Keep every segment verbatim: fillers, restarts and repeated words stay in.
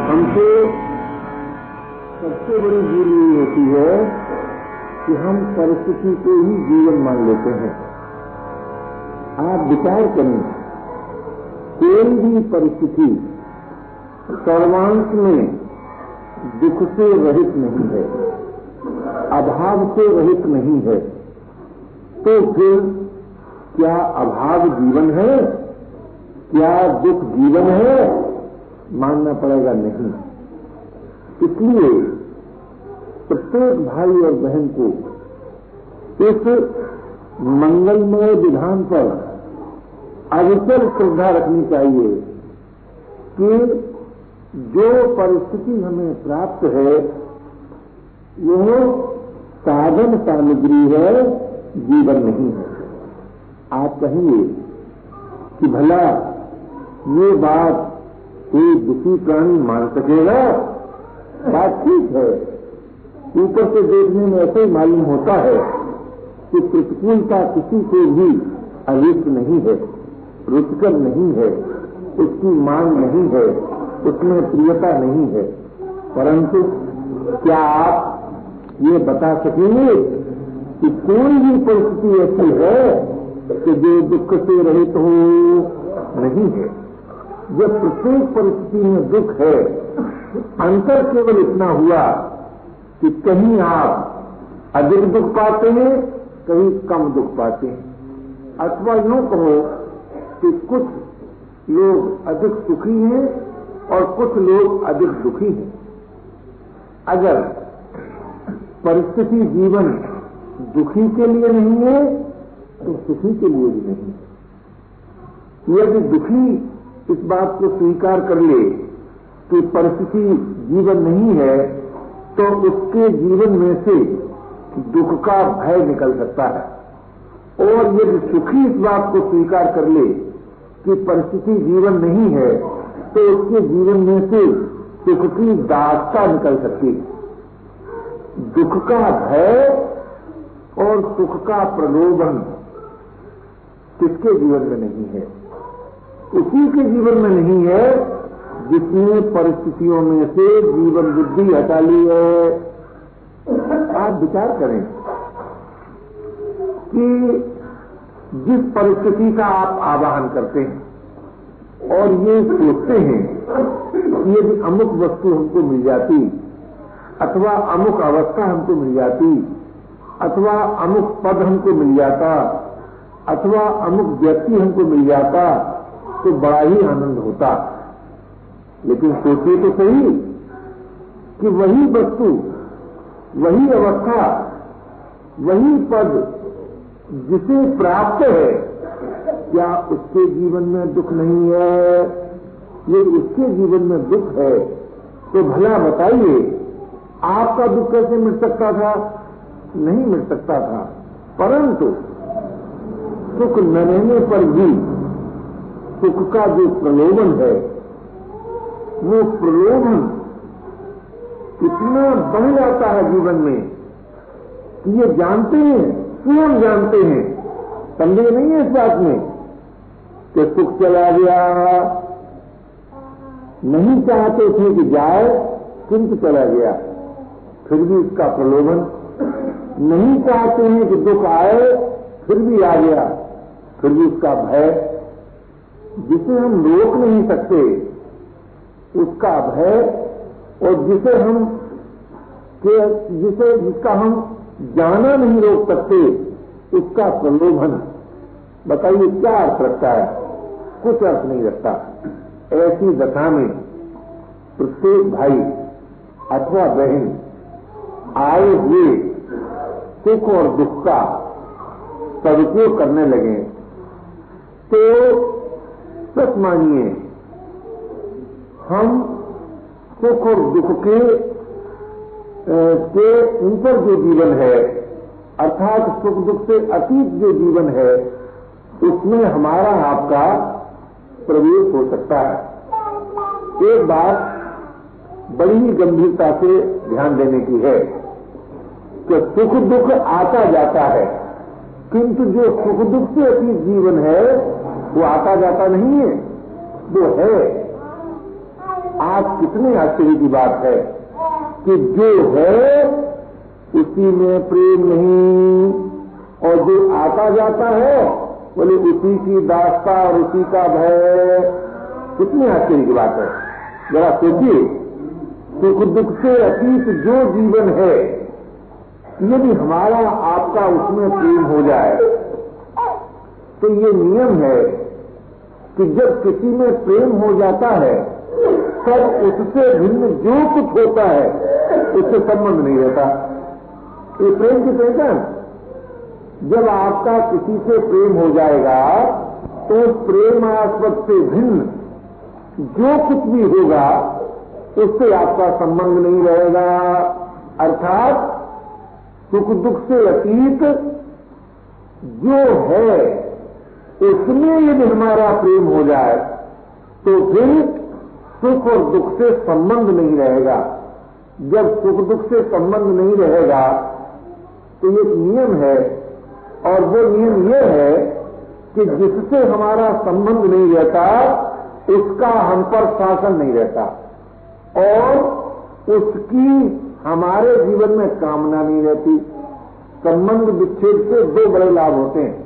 हमसे सबसे बड़ी भूल यही होती है कि हम परिस्थिति को ही जीवन मान लेते हैं। आप विचार करें, कोई भी परिस्थिति सर्वांश में दुख से रहित नहीं है, अभाव से रहित नहीं है, तो फिर क्या अभाव जीवन है? क्या दुख जीवन है? मानना पड़ेगा नहीं। इसलिए प्रत्येक भाई और बहन को इस मंगलमय विधान पर अविचल श्रद्धा रखनी चाहिए कि जो परिस्थिति हमें प्राप्त है वह साधन सामग्री है, जीवन नहीं है। आप कहेंगे कि भला ये बात कोई दुखी प्राणी मान सकेगा? बात ठीक है, ऊपर से देखने में ऐसे ही मालूम होता है कि प्रतिकूलता किसी को भी अरिष्ट नहीं है, रुचिकर नहीं है, उसकी मांग नहीं है, उसमें प्रियता नहीं है। परंतु क्या आप ये बता सकेंगे कि कोई भी परिस्थिति ऐसी है कि जो दुख से रहित हो? नहीं है। जब प्रत्येक परिस्थिति में दुख है, अंतर केवल इतना हुआ कि कहीं आप अधिक दुख पाते हैं, कहीं कम दुख पाते हैं। अथवा यूं कहो कि कुछ लोग अधिक सुखी हैं और कुछ लोग अधिक दुखी हैं। अगर परिस्थिति जीवन दुखी के लिए नहीं है तो सुखी के लिए भी नहीं है। यदि दुखी इस बात को स्वीकार कर ले कि परिस्थिति जीवन नहीं है, तो उसके जीवन में से दुख का भय निकल सकता है। और यदि सुखी इस बात को स्वीकार कर ले कि परिस्थिति जीवन नहीं है, तो उसके जीवन में से सुख की दास्ता निकल सकती है। दुख का भय और सुख का प्रलोभन किसके जीवन में नहीं है? उसी के जीवन में नहीं है जिसने परिस्थितियों में से जीवन बुद्धि हटा ली है। आप विचार करें कि जिस परिस्थिति का आप आवाहन करते हैं और ये सोचते हैं कि यदि अमुक वस्तु हमको मिल जाती, अथवा अमुक अवस्था हमको मिल जाती, अथवा अमुक पद हमको मिल जाता, अथवा अमुक व्यक्ति हमको मिल जाता, तो बड़ा ही आनंद होता। लेकिन सोचिए तो सही कि वही वस्तु, वही अवस्था, वही पद जिसे प्राप्त है, क्या उसके जीवन में दुख नहीं है? यदि उसके जीवन में दुख है तो भला बताइए, आपका दुख कैसे मिट सकता था? नहीं मिट सकता था। परंतु सुख न रहने पर भी सुख का जो प्रलोभन है, वो प्रलोभन इतना बढ़ जाता है जीवन में कि ये जानते हैं, स्वयं जानते हैं, संदेह नहीं है इस बात में कि सुख चला गया, नहीं चाहते थे कि जाए किंतु चला गया, फिर भी इसका प्रलोभन, नहीं चाहते हैं कि दुख आए फिर भी आ गया, फिर भी उसका भय, जिसे हम रोक नहीं सकते उसका भय, और जिसे हम के जिसे जिसका हम जाना नहीं रोक सकते उसका प्रलोभन। बताइए क्या अर्थ रखता है? कुछ अर्थ नहीं रखता। ऐसी दशा में प्रत्येक भाई अथवा बहन आए हुए सुख और दुख का सदुपयोग करने लगे तो सच मानिए, हम सुख और दुख के के ऊपर जो जीवन है, अर्थात सुख दुख से अतीत जो जीवन है, उसमें हमारा आपका प्रवेश हो सकता है। एक बात बड़ी ही गंभीरता से ध्यान देने की है कि सुख दुख आता जाता है, किंतु जो सुख दुख से अतीत जीवन है वो आता जाता नहीं है, वो है। आज कितने आश्चर्य की बात है कि जो है उसी में प्रेम नहीं, और जो आता जाता है बोले उसी की दास्ता और उसी का भय। कितनी आश्चर्य की बात है, जरा सोचिए। सुख दुख से अतीत जो जीवन है, यदि हमारा आपका उसमें प्रेम हो जाए तो ये नियम है कि जब किसी में प्रेम हो जाता है तब उससे भिन्न जो कुछ होता है उससे संबंध नहीं रहता। ये प्रेम की पहचान। जब आपका किसी से प्रेम हो जाएगा तो प्रेमास्पद से भिन्न जो कुछ भी होगा उससे आपका संबंध नहीं रहेगा। अर्थात सुख दुख से अतीत जो है उसमें यदि हमारा प्रेम हो जाए तो फिर सुख और दुख से संबंध नहीं रहेगा। जब सुख दुख से संबंध नहीं रहेगा तो एक नियम है, और वो नियम ये है कि जिससे हमारा संबंध नहीं रहता उसका हम पर शासन नहीं रहता, और उसकी हमारे जीवन में कामना नहीं रहती। संबंध विच्छेद से दो बड़े लाभ होते हैं।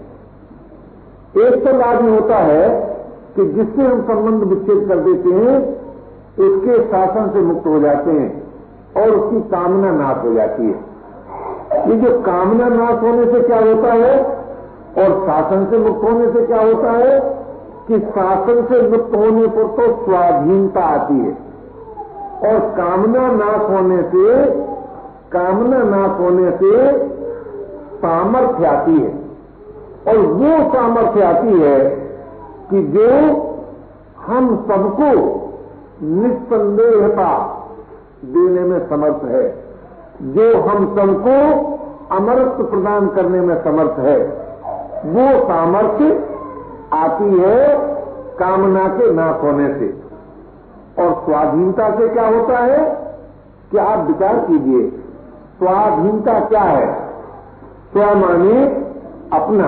एक तो लाभ ये होता है कि जिससे हम संबंध विच्छेद कर देते हैं उसके शासन से मुक्त हो जाते हैं और उसकी कामना नाश हो जाती है। ये जो कामना नाश होने से क्या होता है और शासन से मुक्त होने से क्या होता है कि शासन से मुक्त होने पर तो स्वाधीनता आती है, और कामना नाश होने से कामना नाश होने से सामर्थ्य आती है, और वो सामर्थ्य आती है कि जो हम सबको निस्संदेहता देने में समर्थ है, जो हम सबको अमरत्व प्रदान करने में समर्थ है, वो सामर्थ्य आती है कामना के नाश होने से। और स्वाधीनता से क्या होता है कि आप विचार कीजिए, स्वाधीनता क्या है? स्व माने अपना,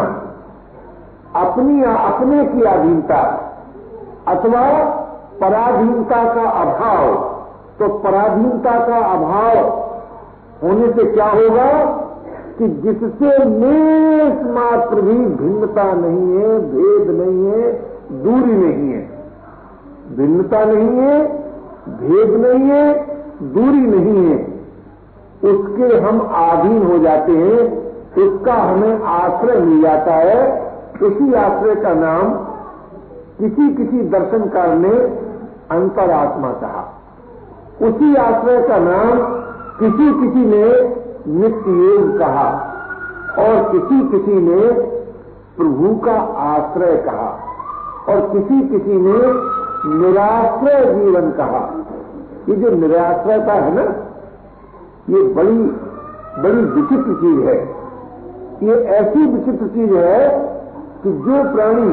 अपनी अपने की अधीनता अथवा पराधीनता का अभाव। तो पराधीनता का अभाव होने से क्या होगा कि जिससे लेश मात्र भी भिन्नता नहीं है, भेद नहीं है, दूरी नहीं है। भिन्नता नहीं है, भेद नहीं है, दूरी नहीं है, उसके हम अधीन हो जाते हैं, उसका हमें आश्रय मिल जाता है। उसी आश्रय का नाम किसी किसी दर्शनकार ने अंतरात्मा कहा, उसी आश्रय का नाम किसी किसी ने नित्य योग कहा, और किसी किसी ने प्रभु का आश्रय कहा, और किसी किसी ने निराश्रय जीवन कहा। ये जो निराश्रयता है ना, ये बड़ी बड़ी विचित्र चीज है। ये ऐसी विचित्र चीज है कि जो प्राणी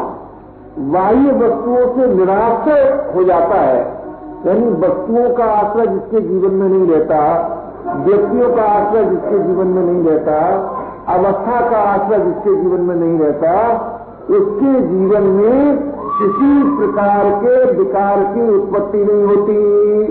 बाह्य वस्तुओं से निराश्रय हो जाता है, यानी वस्तुओं का आश्रय जिसके जीवन में नहीं रहता, व्यक्तियों का आश्रय जिसके जीवन में नहीं रहता, अवस्था का आश्रय जिसके जीवन में नहीं रहता, उसके जीवन में किसी प्रकार के विकार की उत्पत्ति नहीं होती,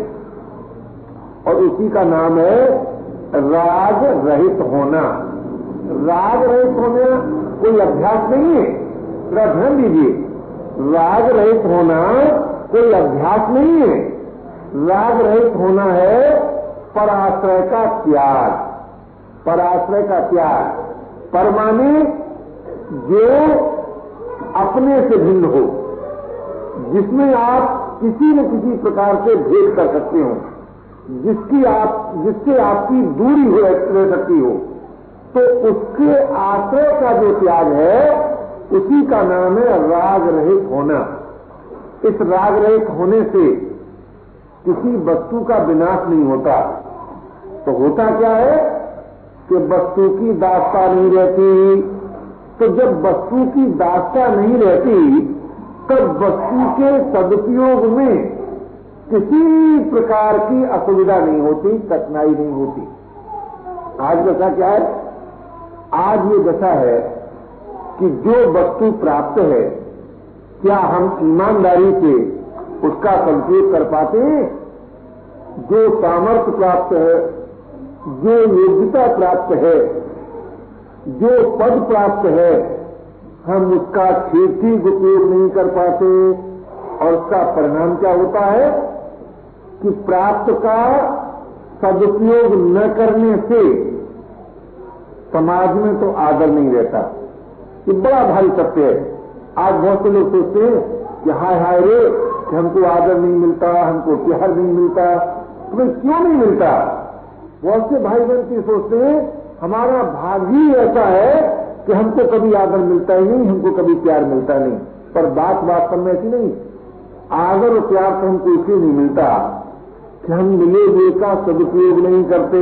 और उसी का नाम है राग रहित होना। राग रहित होना कोई अभ्यास नहीं है, थोड़ा ध्यान दीजिए। राग रहित होना कोई अभ्यास नहीं है, राग रहित होना है पराश्रय का त्याग। पराश्रय का त्याग, परमाने जो अपने से भिन्न हो, जिसमें आप किसी न किसी प्रकार से भेद कर सकते हो, जिसकी आप जिससे आपकी दूरी हो रह सकती हो, तो उसके आश्रय का जो त्याग है उसी का नाम है राग रहित होना। इस राग रहित होने से किसी वस्तु का विनाश नहीं होता। तो होता क्या है कि वस्तु की दास्ता नहीं रहती। तो जब वस्तु की दास्ता नहीं रहती तब वस्तु के सदुपयोग में किसी प्रकार की असुविधा नहीं होती, कठिनाई नहीं होती। आज दशा क्या है? आज ये दशा है कि जो वस्तु प्राप्त है, क्या हम ईमानदारी से उसका सदुपयोग कर पाते हैं। जो सामर्थ्य प्राप्त है, जो योग्यता प्राप्त है, जो पद प्राप्त है, हम उसका ठीक ठीक उपयोग नहीं कर पाते और उसका परिणाम क्या होता है कि प्राप्त का सदुपयोग न करने से समाज में तो आदर नहीं रहता। ये बड़ा भारी सत्य है। आज बहुत से लोग सोचते हैं कि हाय हाय रे कि हमको आदर नहीं मिलता, हमको प्यार नहीं मिलता। तुम्हें क्यों नहीं मिलता? बहुत से भाई बहन की सोचते हैं हमारा भाग ही ऐसा है कि हमको कभी आदर मिलता ही नहीं, हमको कभी प्यार मिलता नहीं। पर बात वास्तव में ऐसी नहीं। आदर और प्यार तो हमको इसलिए नहीं मिलता कि हम मिले हुए का सदुपयोग नहीं करते।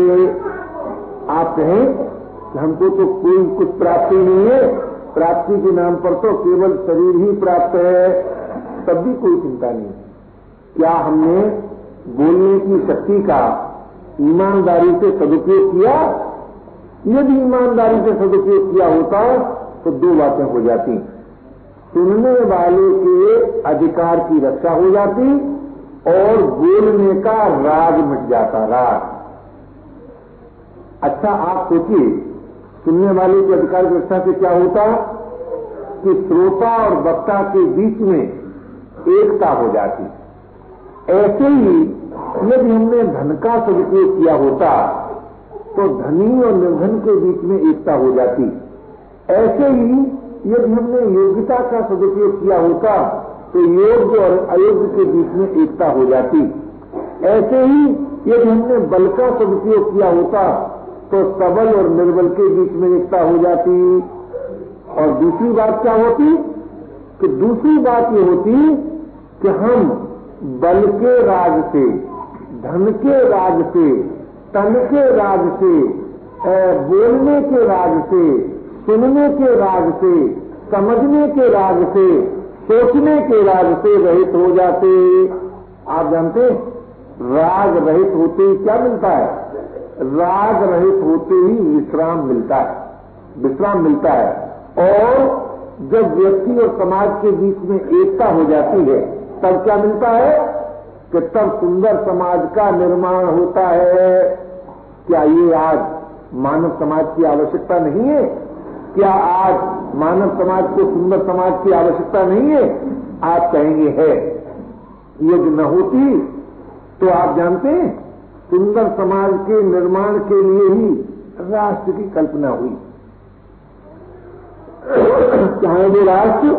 आप कहें कि हमको तो कोई कुछ प्राप्ति नहीं है, प्राप्ति के नाम पर तो केवल शरीर ही प्राप्त है, तब भी कोई चिंता नहीं। क्या हमने बोलने की शक्ति का ईमानदारी से सदुपयोग किया? यदि ईमानदारी से सदुपयोग किया होता तो दो बातें हो जाती। सुनने वाले के अधिकार की रक्षा हो जाती और बोलने का राग मिट जाता। राग। अच्छा, आप सोचिए, सुनने वाले के अधिकार की रक्षा से क्या होता कि श्रोता और वक्ता के बीच में एकता हो जाती। ऐसे ही यदि हमने धन का सदुपयोग किया होता तो धनी और निर्धन के बीच में एकता हो जाती। ऐसे ही यदि हमने योग्यता का सदुपयोग किया होता तो योग्य और अयोग्य के बीच में एकता हो जाती। ऐसे ही यदि हमने बल का सदुपयोग किया होता तो सबल और निर्बल के बीच में एकता हो जाती। और दूसरी बात क्या होती कि दूसरी बात ये होती कि हम बल के राज से, धन के राज से, तन के राज से, बोलने के राज से, सुनने के राज से, समझने के राज से, सोचने के राज से रहित हो जाते। आप जानते राग रहित होते ही क्या मिलता है? राग रहित होते ही विश्राम मिलता है, विश्राम मिलता है। और जब व्यक्ति और समाज के बीच में एकता हो जाती है तब क्या मिलता है कि तब सुंदर समाज का निर्माण होता है। क्या ये आज मानव समाज की आवश्यकता नहीं है? क्या आज मानव समाज को सुंदर समाज की आवश्यकता नहीं है? आप कहेंगे है। यदि न होती तो आप जानते हैं सुंदर समाज के निर्माण के लिए ही राष्ट्र की कल्पना हुई। चाहे वो राष्ट्र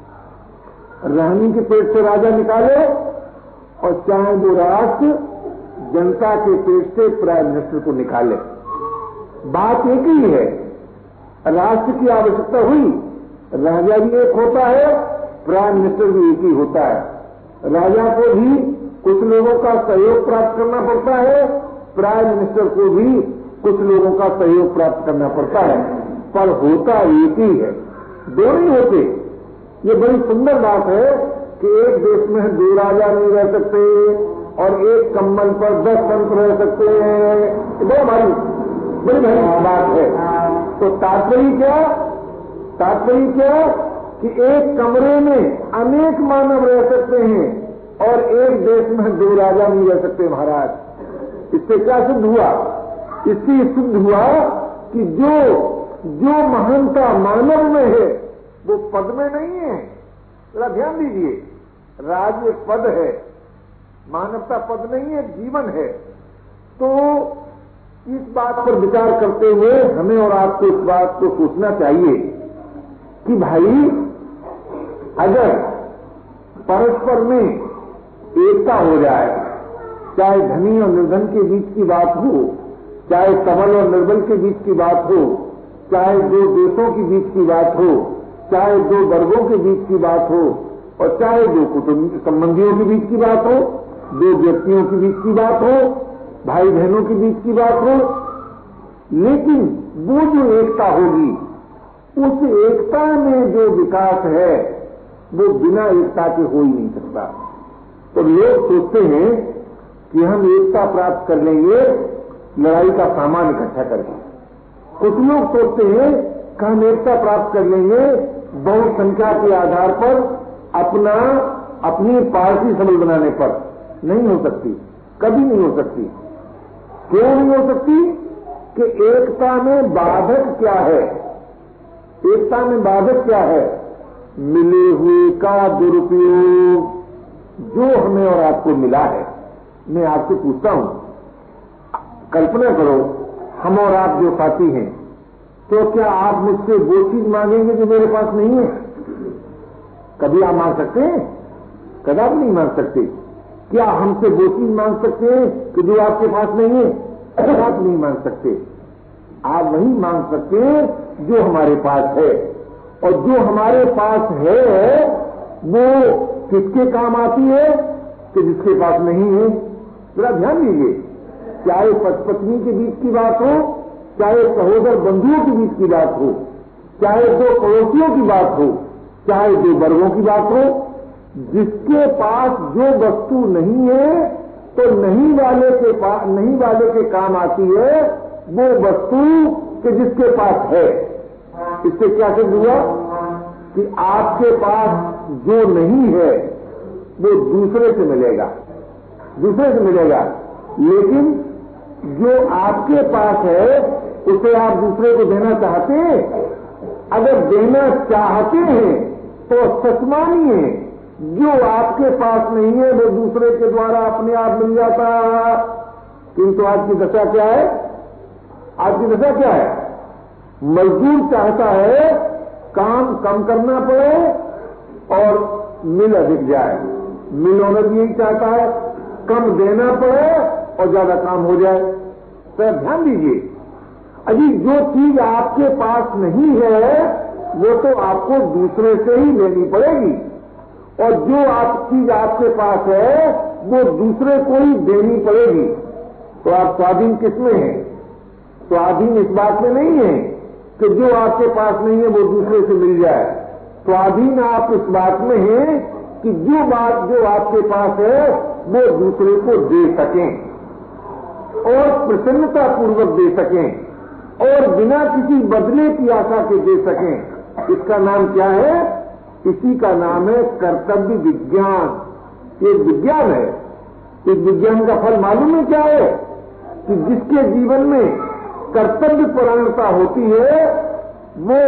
रानी के पेट से राजा निकाले और चाहे वो राष्ट्र जनता के पेट से प्राइम मिनिस्टर को निकाले, बात एक ही है। राष्ट्र की आवश्यकता हुई, राजा भी एक होता है, प्राइम मिनिस्टर भी एक ही होता है। राजा को भी कुछ लोगों का सहयोग प्राप्त करना पड़ता है, प्राइम मिनिस्टर को भी कुछ लोगों का सहयोग प्राप्त करना पड़ता है, पर होता एक ही है, दो नहीं होते। ये बड़ी सुंदर बात है कि एक देश में दो राजा नहीं रह सकते और एक कम्बल पर दस संत रह सकते हैं। बड़ा भारी बड़ी भारी बात है। तो तात्पर्य क्या? तात्पर्य क्या कि एक कमरे में अनेक मानव रह सकते हैं और एक देश में दो राजा नहीं रह सकते। महाराज, इससे क्या सिद्ध हुआ? इससे सिद्ध हुआ कि जो जो महानता मानव में है वो पद में नहीं है। जरा ध्यान दीजिए, राज एक पद है, मानवता पद नहीं है, जीवन है। तो इस बात पर विचार करते हुए हमें और आपको इस बात को सोचना चाहिए कि भाई अगर परस्पर में एकता हो जाए, चाहे धनी और निर्धन के बीच की बात हो, चाहे सबल और निर्बल के बीच की बात हो, चाहे दो देशों के बीच की बात हो, चाहे दो वर्गों के बीच की बात हो और चाहे दो कुटुंब संबंधियों के बीच की बात हो, दो व्यक्तियों के बीच की बात हो, भाई बहनों के बीच की बात हो, लेकिन वो जो एकता होगी उस एकता में जो विकास है वो बिना एकता के हो ही नहीं सकता। तो लोग सोचते हैं कि हम एकता प्राप्त कर लेंगे लड़ाई का सामान इकट्ठा करके। कुछ लोग सोचते हैं कि हम एकता प्राप्त कर लेंगे बहुत संख्या के आधार पर अपना अपनी पार्टी सबल बनाने पर नहीं हो सकती, कभी नहीं हो सकती। क्यों नहीं हो सकती? कि एकता में बाधक क्या है? एकता में बाधक क्या है? मिले हुए का दुरुपयोग। जो हमें और आपको मिला है, मैं आपसे पूछता हूं, कल्पना करो हम और आप जो साथी हैं, तो क्या आप मुझसे वो चीज मांगेंगे जो मेरे पास नहीं है? कभी आप मांग सकते हैं? कदापि नहीं मांग सकते। क्या हमसे वो चीज मांग सकते हैं कि जो आपके पास नहीं है? कदापि नहीं मांग सकते। आप वही मांग सकते हैं जो हमारे पास है, और जो हमारे पास है वो किसके काम आती है कि जिसके पास नहीं है? जरा ध्यान दीजिए, चाहे पति पत्नी के बीच की बात हो, चाहे सहोदर बंधुओं के बीच की बात हो, चाहे दो पड़ोसियों की बात हो, चाहे दो वर्गों की बात हो, जिसके पास जो वस्तु नहीं है तो नहीं वाले के पास नहीं वाले के काम आती है वो वस्तु कि जिसके पास है। इससे क्या सिद्ध हुआ कि आपके पास जो नहीं है वो दूसरे से मिलेगा, दूसरे से मिलेगा, लेकिन जो आपके पास है उसे आप दूसरे को देना चाहते हैं। अगर देना चाहते हैं तो सच मानिए, जो आपके पास नहीं है वो दूसरे के द्वारा अपने आप मिल जाता। किंतु आज की दशा क्या है? आज की दशा क्या है? मजदूर चाहता है काम कम करना पड़े और मिल अधिक जाए। मिल ओनर भी यही चाहता है कम देना पड़े और ज्यादा काम हो जाए। तो ध्यान दीजिए, अजी जो चीज आपके पास नहीं है वो तो आपको दूसरे से ही लेनी पड़ेगी, और जो आप चीज आपके पास है वो दूसरे को ही देनी पड़ेगी। तो आप स्वाधीन किसमें हैं? स्वाधीन इस बात में नहीं है कि जो आपके पास नहीं है वो दूसरे से मिल जाए। स्वाधीन आप इस बात में हैं कि जो बात जो आपके पास है वो दूसरे को दे सकें और प्रसन्नता पूर्वक दे सकें और बिना किसी बदले की आशा के दे सकें। इसका नाम क्या है? इसी का नाम है कर्तव्य विज्ञान। ये विज्ञान है। इस विज्ञान का फल मालूम है क्या है? कि जिसके जीवन में कर्तव्य परायणता होती है वो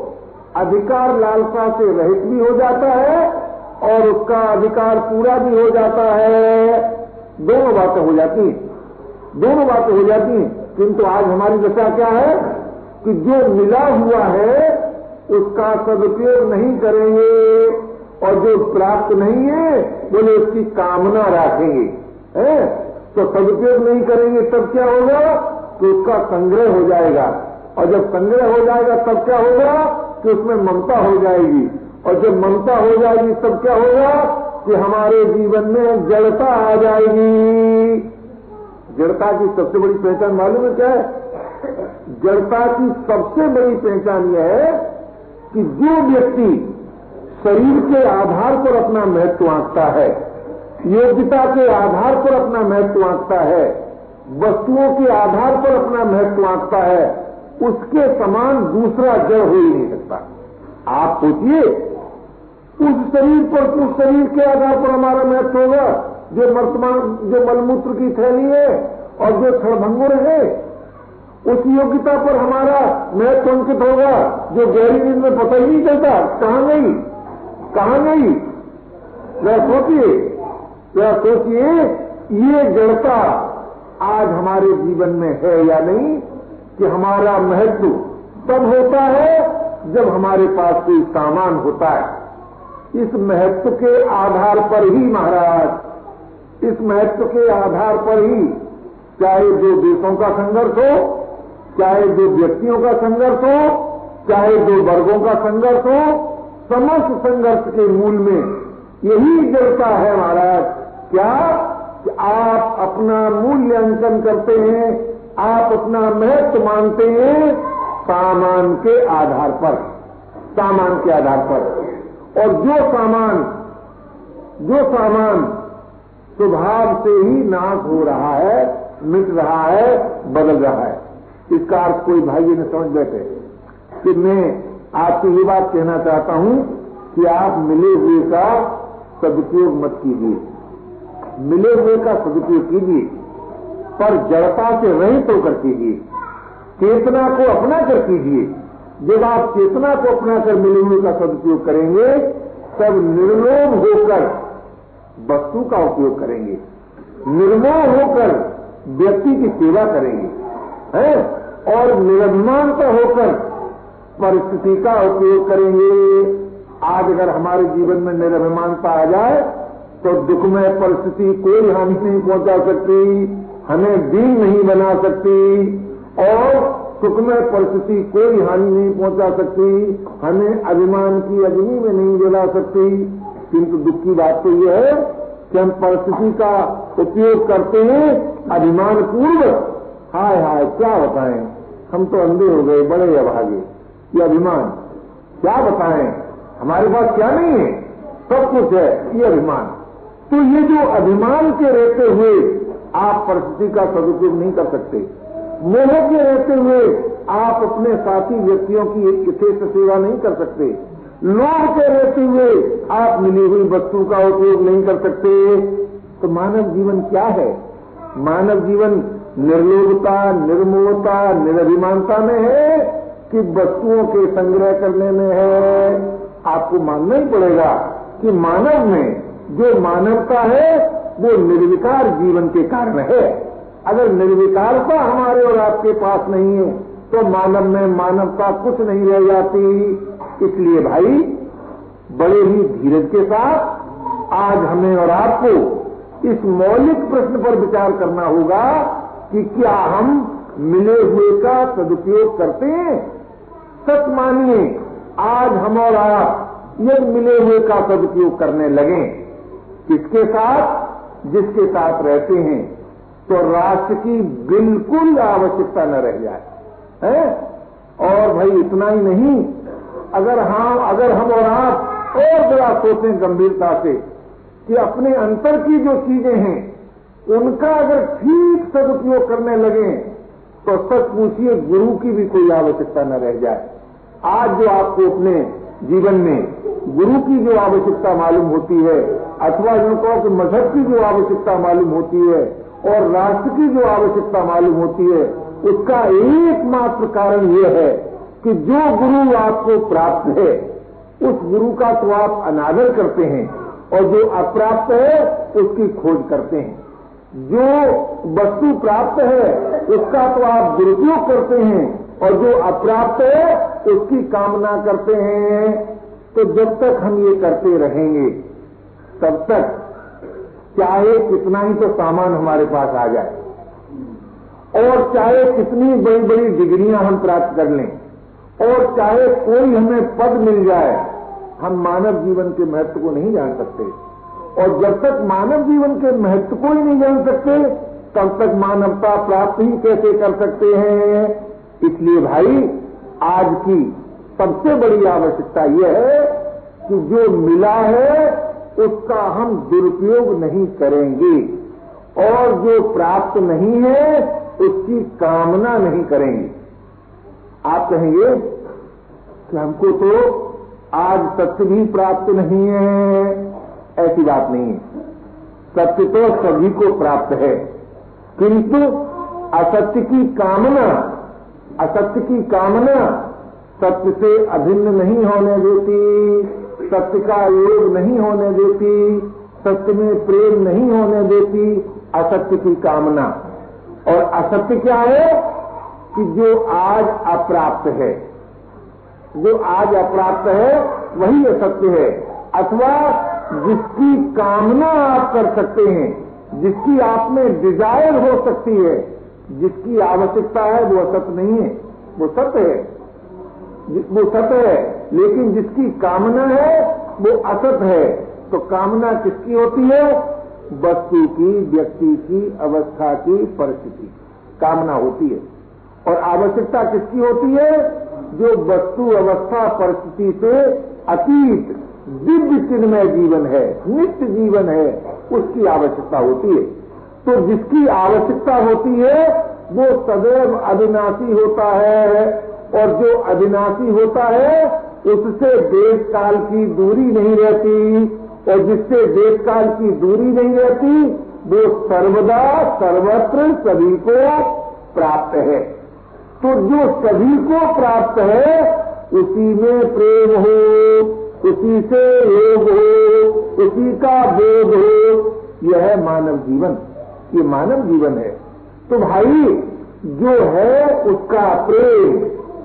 अधिकार लालसा से रहित भी हो जाता है और उसका अधिकार पूरा भी हो जाता है। दोनों बातें हो जाती हैं, दोनों बातें हो जाती हैं। किंतु आज हमारी दशा क्या है कि जो मिला हुआ है उसका सदुपयोग नहीं करेंगे और जो प्राप्त नहीं है बोले उसकी कामना रखेंगे, है? तो सदुपयोग नहीं करेंगे तब क्या होगा? तो उसका संग्रह हो जाएगा, और जब संग्रह हो जाएगा तब क्या होगा? कि उसमें ममता हो जाएगी, और जब ममता हो जाएगी तब क्या होगा? कि हमारे जीवन में जड़ता आ जाएगी। जड़ता की सबसे बड़ी पहचान मालूम है क्या है? जड़ता की सबसे बड़ी पहचान यह है कि जो व्यक्ति शरीर के आधार पर अपना महत्व आंकता है, योग्यता के आधार पर अपना महत्व आंकता है, वस्तुओं के आधार पर अपना महत्व आंकता है, उसके समान दूसरा जड़ हो ही नहीं सकता। आप सोचिए, उस शरीर पर उस शरीर के आधार पर हमारा महत्व होगा जो वर्तमान जो मलमूत्र की थैली है और जो क्षणभंगुर है। उस योग्यता पर हमारा महत्व अंकित होगा जो गहरी नींद में पता ही नहीं चलता कहां गई कहां गई। वह सोचिए वह सोचिए ये जड़ता आज हमारे जीवन में है या नहीं? कि हमारा महत्व तब होता है जब हमारे पास कोई सामान होता है। इस महत्व के आधार पर ही महाराज, इस महत्व के आधार पर ही चाहे दो देशों का संघर्ष हो, चाहे दो व्यक्तियों का संघर्ष हो, चाहे दो वर्गों का संघर्ष हो, समस्त संघर्ष के मूल में यही जड़ता है महाराज। क्या? कि आप अपना मूल्यांकन करते हैं, आप अपना महत्व मानते हैं सामान के आधार पर, सामान के आधार पर। और जो सामान जो सामान स्वभाव से ही नाश हो रहा है, मिट रहा है, बदल रहा है। इसका अर्थ कोई भाई ने समझ बैठे कि मैं आपको ये बात कहना चाहता हूं कि आप मिले हुए का सदुपयोग मत कीजिए, मिले हुए का सदुपयोग कीजिए, पर जड़ता से रहित होकर कीजिए, चेतना को अपना कर कीजिए। जब आप चेतना को अपना कर मिले हुए का सदुपयोग करेंगे तब निर्लोभ होकर वस्तु का उपयोग करेंगे, निर्मोह होकर व्यक्ति की सेवा करेंगे, है, और निरभिमानता होकर परिस्थिति का उपयोग करेंगे। आज अगर हमारे जीवन में निरभिमानता आ जाए तो दुखमय परिस्थिति कोई हानि नहीं पहुंचा सकती, हमें दीन नहीं बना सकती, और सुखमय परिस्थिति कोई हानि नहीं पहुंचा सकती, हमें अभिमान की अग्नि में नहीं जला सकती। किंतु दुख की बात तो यह है कि हम परिस्थिति का उपयोग करते हैं अभिमान पूर्वक। हाय हाय क्या बताएं, हम तो अंधे हो गए, बड़े अभागे, ये अभिमान। क्या बताएं, हमारे पास क्या नहीं है, सब कुछ है, ये अभिमान। तो ये जो अभिमान के रहते हुए आप परिस्थिति का सदुपयोग नहीं कर सकते, मोह के रहते हुए आप अपने साथी व्यक्तियों की यथेष्ट सेवा नहीं कर सकते, लोभ के रहते हुए आप मिली हुई वस्तु का उपयोग नहीं कर सकते। तो मानव जीवन क्या है? मानव जीवन निर्लोभता, निर्मोहता, निरभिमानता में है कि वस्तुओं के संग्रह करने में है? आपको मानना ही पड़ेगा कि मानव में जो मानवता है वो निर्विकार जीवन के कारण है। अगर निर्विकारता हमारे और आपके पास नहीं है तो मानव में मानवता कुछ नहीं रह जाती। इसलिए भाई बड़े ही धीरज के साथ आज हमें और आपको इस मौलिक प्रश्न पर विचार करना होगा कि क्या हम मिले हुए का सदुपयोग करते हैं? सच मानिए, आज हम और आप यदि मिले हुए का सदुपयोग करने लगे, किसके साथ? जिसके साथ रहते हैं, तो राष्ट्र की बिल्कुल आवश्यकता न रह जाए, है? और भाई इतना ही नहीं, अगर हम अगर हम और आप और बड़ा सोचें गंभीरता से कि अपने अंतर की जो चीजें हैं उनका अगर ठीक सदुपयोग करने लगे तो सच पूछिए गुरु की भी कोई आवश्यकता न रह जाए। आज जो आपको अपने जीवन में गुरु की जो आवश्यकता मालूम होती है, अथवा यूं कहो कि मजहब की जो आवश्यकता मालूम होती है और राष्ट्र की जो आवश्यकता मालूम होती है, उसका एकमात्र कारण यह है कि जो गुरु आपको प्राप्त है उस गुरु का तो आप अनादर करते हैं और जो अप्राप्त है उसकी खोज करते हैं। जो वस्तु प्राप्त है उसका तो आप दुरुपयोग करते हैं और जो अप्राप्त है उसकी कामना करते हैं। तो जब तक हम ये करते रहेंगे तब तक चाहे कितना ही तो सामान हमारे पास आ जाए और चाहे कितनी बड़ी बड़ी डिग्रियां हम प्राप्त कर लें और चाहे कोई हमें पद मिल जाए, हम मानव जीवन के महत्व को नहीं जान सकते। और जब तक मानव जीवन के महत्व को ही नहीं जान सकते तब तक मानवता प्राप्त ही कैसे कर सकते हैं? इसलिए भाई आज की सबसे बड़ी आवश्यकता यह है कि जो मिला है उसका हम दुरुपयोग नहीं करेंगे और जो प्राप्त नहीं है उसकी कामना नहीं करेंगे। आप कहेंगे कि हमको तो आज सत्य भी प्राप्त नहीं है। ऐसी बात नहीं है, सत्य तो सभी को प्राप्त है, किंतु असत्य की कामना असत्य की कामना सत्य से अभिन्न नहीं होने देती, सत्य का योग नहीं होने देती, सत्य में प्रेम नहीं होने देती असत्य की कामना। और असत्य क्या है कि जो आज अप्राप्त है, जो आज अप्राप्त है वही असत्य है। अथवा जिसकी कामना आप कर सकते हैं, जिसकी आप में डिजायर हो सकती है, जिसकी आवश्यकता है वो असत्य नहीं है, वो सत्य है, वो सत्य है। लेकिन जिसकी कामना है वो असत है। तो कामना किसकी होती है? वस्तु की, व्यक्ति की, अवस्था की, परिस्थिति कामना होती है। और आवश्यकता किसकी होती है? जो वस्तु, अवस्था, परिस्थिति से अतीत दिव्य चिन्मय जीवन है, नित्य जीवन है, उसकी आवश्यकता होती है। तो जिसकी आवश्यकता होती है वो सदैव अविनाशी होता है और जो अविनाशी होता है उससे देश काल की दूरी नहीं रहती और जिससे देश काल की दूरी नहीं रहती, वो सर्वदा सर्वत्र सभी को प्राप्त है। तो जो सभी को प्राप्त है उसी में प्रेम हो, उसी से योग हो, उसी का बोध हो, यह है मानव जीवन। ये मानव जीवन है। तो भाई जो है उसका प्रेम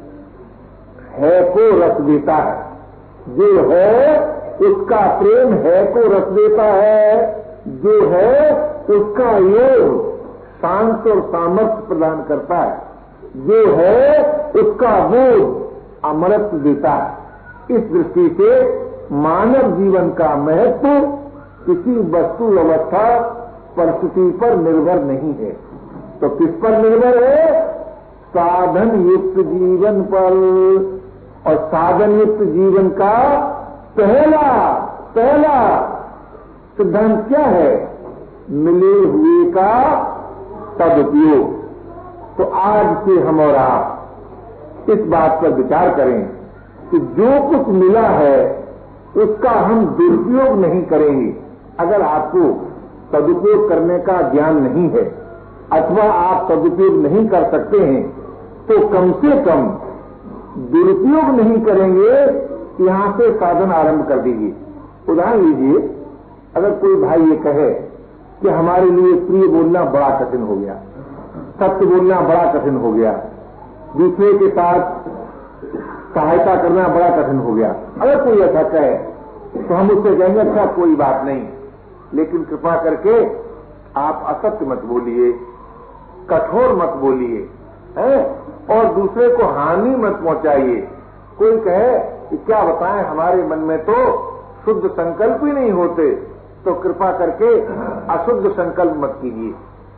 है को रस देता है, जो है उसका प्रेम है को रस देता है, जो है उसका योग शांत और सामर्थ्य प्रदान करता है, जो है उसका बोध अमृत देता है। इस दृष्टि से मानव जीवन का महत्व किसी वस्तु अवस्था परिस्थिति पर निर्भर नहीं है। तो किस पर निर्भर है? साधन युक्त जीवन पर। और साधन युक्त जीवन का पहला पहला सिद्धांत क्या है? मिले हुए का सदुपयोग। तो आज से हम और आप इस बात पर विचार करें कि जो कुछ मिला है उसका हम दुरुपयोग नहीं करेंगे। अगर आपको सदुपयोग करने का ज्ञान नहीं है अथवा आप सदुपयोग नहीं कर सकते हैं तो कम से कम दुरुपयोग नहीं करेंगे, यहां से साधन आरंभ कर दीजिए। उदाहरण लीजिए, अगर कोई भाई ये कहे कि हमारे लिए प्रिय बोलना बड़ा कठिन हो गया, सत्य बोलना बड़ा कठिन हो गया, दूसरे के साथ सहायता करना बड़ा कठिन हो गया, अगर कोई ऐसा कहे तो हम उससे कहेंगे अच्छा कोई बात नहीं, लेकिन कृपा करके आप असत्य मत बोलिए, कठोर मत बोलिए, हैं? और दूसरे को हानि मत पहुंचाइए। कोई कहे कि क्या बताएं हमारे मन में तो शुद्ध संकल्प ही नहीं होते, तो कृपा करके अशुद्ध संकल्प मत कीजिए।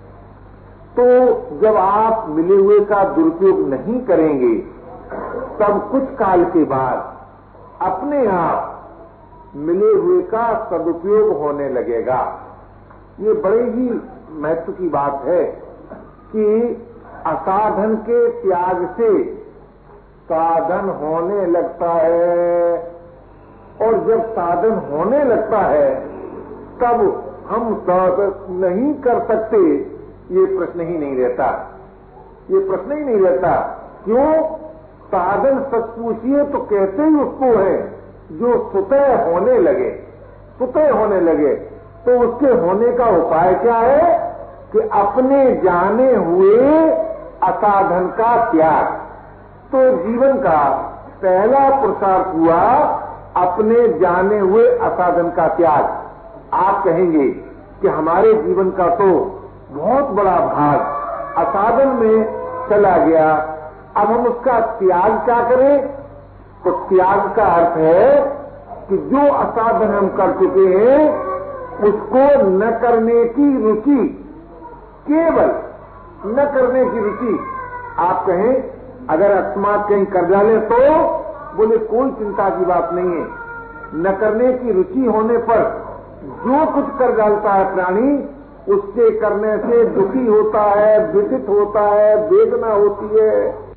तो जब आप मिले हुए का दुरुपयोग नहीं करेंगे तब कुछ काल के बाद अपने आप मिले हुए का सदुपयोग होने लगेगा। ये बड़े ही महत्व की बात है कि असाधन के त्याग से साधन होने लगता है, और जब साधन होने लगता है तब हम साधन नहीं कर सकते, ये प्रश्न ही नहीं रहता। ये प्रश्न ही नहीं रहता। क्यों? साधन सच पूछिए तो कहते ही उसको है जो स्वतः होने लगे, स्वतः होने लगे। तो उसके होने का उपाय क्या है कि अपने जाने हुए असाधन का त्याग। तो जीवन का पहला पुरुषार्थ हुआ अपने जाने हुए असाधन का त्याग। आप कहेंगे कि हमारे जीवन का तो बहुत बड़ा भाग असाधन में चला गया, अब हम उसका त्याग क्या करें? तो त्याग का अर्थ है कि जो असाधन हम कर चुके हैं उसको न करने की रुचि, केवल न करने की रुचि। आप कहें अगर अकस्मात कहीं कर डाले तो बोले कोई चिंता की बात नहीं है। न करने की रुचि होने पर जो कुछ कर डालता है प्राणी, उसके करने से दुखी होता है, व्यथित होता है, वेदना होती है,